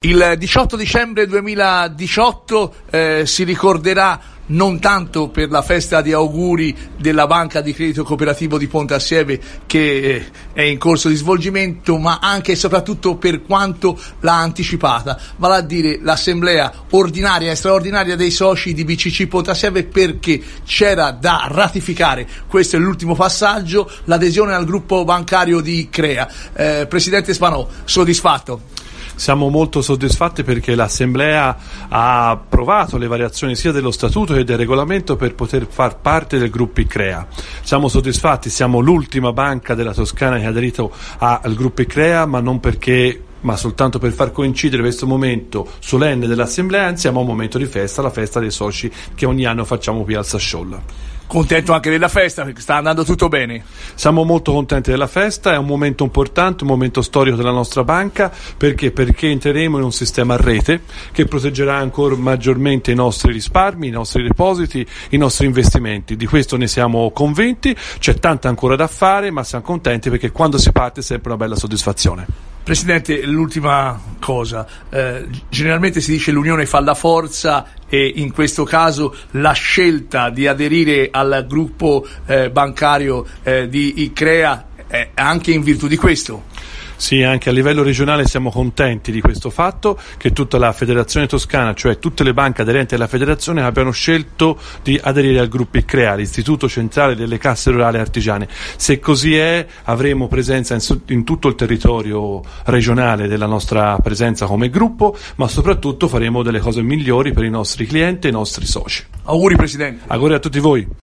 Il 18 dicembre 2018 si ricorderà non tanto per la festa di auguri della Banca di Credito Cooperativo di Pontassieve che è in corso di svolgimento, ma anche e soprattutto per quanto l'ha anticipata, vale a dire l'assemblea ordinaria e straordinaria dei soci di BCC Pontassieve, perché c'era da ratificare, questo è l'ultimo passaggio, l'adesione al gruppo bancario di Crea. Presidente Spanò, soddisfatto? Siamo molto soddisfatti perché l'Assemblea ha approvato le variazioni sia dello statuto che del regolamento per poter far parte del gruppo ICREA. Siamo soddisfatti, siamo l'ultima banca della Toscana che ha aderito al gruppo ICREA, ma soltanto per far coincidere questo momento solenne dell'Assemblea insieme a un momento di festa, la festa dei soci che ogni anno facciamo qui al Sasciolla. Contento anche della festa, perché sta andando tutto bene? Siamo molto contenti della festa, è un momento importante, un momento storico della nostra banca, perché entreremo in un sistema a rete che proteggerà ancora maggiormente i nostri risparmi, i nostri depositi, i nostri investimenti. Di questo ne siamo convinti, c'è tanto ancora da fare, ma siamo contenti perché quando si parte è sempre una bella soddisfazione. Presidente, l'ultima cosa, generalmente si dice l'unione fa la forza e in questo caso la scelta di aderire al gruppo bancario di ICREA è anche in virtù di questo. Sì, anche a livello regionale siamo contenti di questo fatto, che tutta la Federazione Toscana, cioè tutte le banche aderenti alla Federazione, abbiano scelto di aderire al gruppo ICREA, l'Istituto Centrale delle Casse Rurali Artigiane. Se così è, avremo presenza in tutto il territorio regionale della nostra presenza come gruppo, ma soprattutto faremo delle cose migliori per i nostri clienti e i nostri soci. Auguri Presidente. Auguri a tutti voi.